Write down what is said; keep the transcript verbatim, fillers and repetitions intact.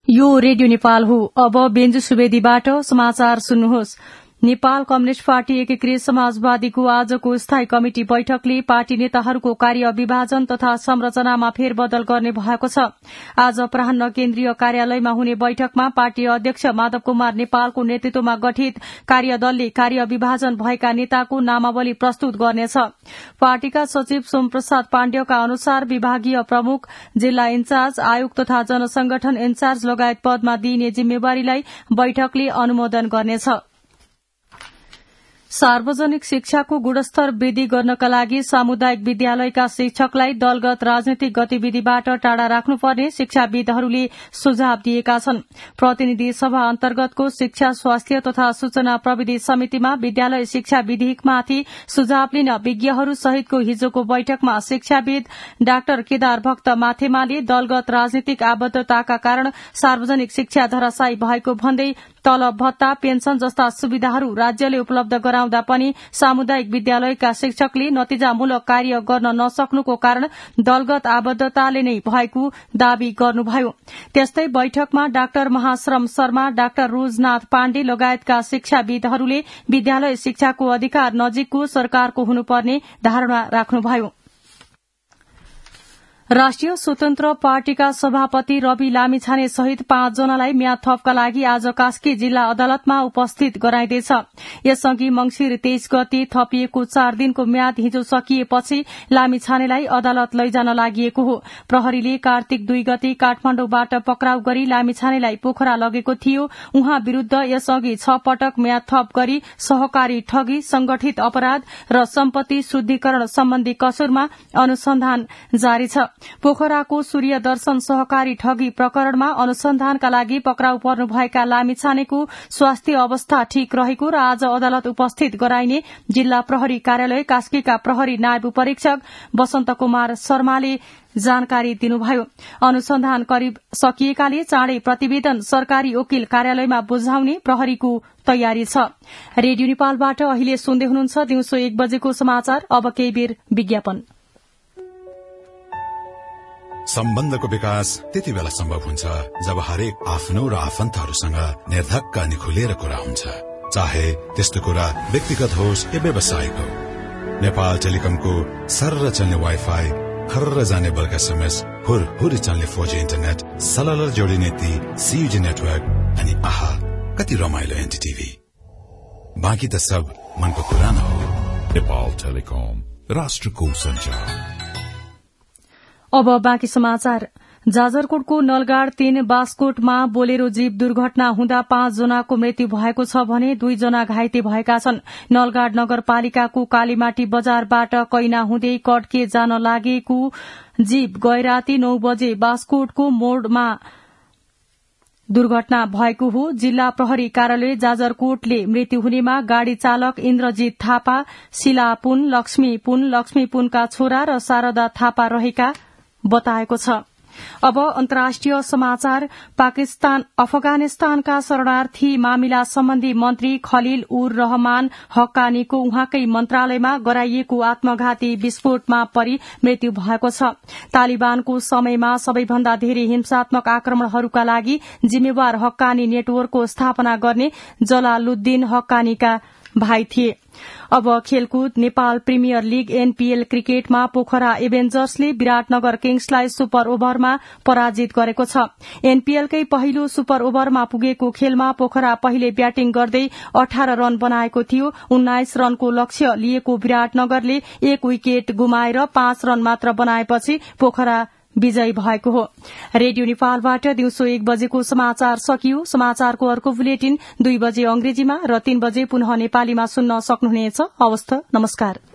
यो रेडियो नेपाल हो। अब बेन्जु सुवेदीबाट समाचार सुन्नुहोस्। नेपाल कम्युनिष्ट पार्टी एकीकृत समाजवादीको आजको स्थायी कमिटी बैठकले पार्टी नेताहरूको कार्य विभाजन तथा संरचनामा फेरबदल गर्ने भएको छ। आज अपराह्न केन्द्रीय कार्यालयमा हुने बैठकमा पार्टी अध्यक्ष माधव कुमार नेपालको नेतृत्वमा गठित कार्यदलले कार्य विभाजन भएका नेताको नामावली प्रस्तुत गर्नेछ। पार्टीका सचिव सोमप्रसाद पाण्डेका अनुसार विभागीय प्रमुख, जिल्ला इन्चार्ज, आयोग तथा जनसंगठन इन्चार्ज लगायत पदमा दिइने जिम्मेवारीलाई बैठकले अनुमोदन गर्नेछ। सार्वजनिक शिक्षाको गुणस्तर वृद्धि गर्नका लागि सामुदायिक विद्यालयका शिक्षकलाई दलगत राजनैतिक गतिविधिबाट टाढा राख्नुपर्ने शिक्षाविदहरूले सुझाव दिएका छन्। प्रतिनिधि सभा अन्तर्गतको शिक्षा, स्वास्थ्य तथा सूचना प्रविधि समितिमा विद्यालय शिक्षा विधेयकमाथि सुझाव लिन विज्ञहरू सहितको हिजोको बैठकमा शिक्षाविद डाक्टर केदार भक्त माथेमाले दलगत राजनीतिक आबद्धताका कारण सार्वजनिक शिक्षा धराशायी भएको भन्दै तलब भत्ता, पेन्सन जस्ता सुविधाहरू राज्यले उपलब्ध गराउँदा पनि सामुदायिक विद्यालयका शिक्षकले नतिजामूलक कार्य गर्न नसक्नुको कारण दलगत आबद्धताले नै भएको दावी गर्नुभयो। त्यस्तै बैठकमा डाक्टर महाश्रम शर्मा, डाक्टर रोजनाथ पाण्डे लगायतका शिक्षाविदहरूले विद्यालय शिक्षाको अधिकार नजिकको सरकारको हुनुपर्ने धारणा राख्नुभयो। राष्ट्रिय स्वतन्त्र पार्टीका सभापति रवि लामिछाने सहित पाँच जनालाई म्याद थपका लागि आज कास्की जिल्ला अदालतमा उपस्थित गराइँदैछ। यसअघि मंगिर तेइस गते थपिएको चार दिनको म्याद हिजो सकिएपछि लामिछानेलाई अदालत लैजान लागिएको हो। प्रहरीले कार्तिक दुई गते काठमाण्डुबाट पक्राउ गरी लामिछानेलाई पोखरा लगेको थियो। उहाँ विरूद्ध यसअघि छ पटक म्याद थप गरी सहकारी ठगी, संगठित अपराध र सम्पत्ति शुद्धिकरण सम्बन्धी कसुरमा अनुसन्धान जारी छ। पोखराको सूर्य दर्शन सहकारी ठगी प्रकरणमा अनुसन्धानका लागि पक्राउ पर्नुभएका लामिछानेको स्वास्थ्य अवस्था ठीक रहेको र आज अदालत उपस्थित गराइने जिल्ला प्रहरी कार्यालय कास्कीका प्रहरी नायब उपरीक्षक वसन्त कुमार शर्माले जानकारी दिनुभयो। अनुसन्धान करिब सकिएकाले चाँडै प्रतिवेदन सरकारी वकिल कार्यालयमा बुझाउने प्रहरीको तयारी छ। रेडियो नेपालबाट अहिले सुन्दै हुनुहुन्छ दिउँसो एक बजेको समाचार। अब केही बेर विज्ञापन। सम्बन्धको विकास त्यति बेला सम्भव हुन्छ जब हरेक आफ्नो र आफन्तहरूसँग निर्धक्क अनि खुलेर कुरा हुन्छ, चाहे त्यस्तो कुरा व्यक्तिगत होस् या व्यावसायिक हो। नेपाल टेलिकमको सर्र चल्ने वाइफाई, खर्र जाने बल्क एसएमएस, हुर हुर चल्ने फोर जी इन्टरनेट, सलल जोडिने ती सीयूजी नेटवर्क अनि आहा कति रमाइलो एनटीटीभी। बाँकी त सब मनको कुरा न हो। नेपाल टेलिकम, राष्ट्रको सञ्चार। अब बाँकी समाचार। जाजरकोटको नलगाड तीन बास्कोटमा बोलेरो जीप दुर्घटना हुँदा पाँच जनाको मृत्यु भएको छ भने दुई जना घाइते भएका छन्। नलगाड नगरपालिकाको कालीमाटी बजारबाट कैना हुँदै कड्के जान लागेको जीप गैराती नौ बजे बास्कोटको मोडमा दुर्घटना भएको हो। जिल्ला प्रहरी कार्यालय जाजरकोटले मृत्यु हुनेमा गाड़ी चालक इन्द्रजीत थापा, शिला पुन, लक्ष्मी पुन, लक्ष्मी पुनका छोरा र शारदा थापा रहेका बताएको छ। अब अन्तर्राष्ट्रिय समाचार। पाकिस्तान अफगानिस्तानका शरणार्थी मामिला सम्बन्धी मन्त्री खलिल उर रहमान हक्कानीको उहाँकै मन्त्रालयमा गराइएको आत्मघाती विस्फोटमा परि मृत्यु भएको छ। तालिबानको समयमा सबैभन्दा धेरै हिंसात्मक आक्रमणहरूका लागि जिम्मेवार हक्कानी नेटवर्कको स्थापना गर्ने जलालुद्दिन हक्कानीका भाइ थिए। अब खेलकुद। नेपाल प्रिमियर लीग एनपीएल क्रिकेटमा पोखरा एभेन्जर्सले विराटनगर किङ्सलाई सुपर ओभरमा पराजित गरेको छ। एनपीएलकै पहिलो सुपर ओभरमा पुगेको खेलमा पोखरा पहिले ब्याटिङ गर्दै अठार रन बनाएको थियो। उन्नाइस रनको लक्ष्य लिएको विराटनगरले एक विकेट गुमाएर पाँच रन मात्र बनाएपछि पोखरा विजयी भएको हो। रेडियो नेपालबाट दिउँसो एक बजेको समाचार सकियो। समाचारको अर्को बुलेटिन दुई बजे अंग्रेजीमा र तीन बजे पुनः नेपालीमा सुन्न सक्नुहुनेछ। हवस् त, नमस्कार।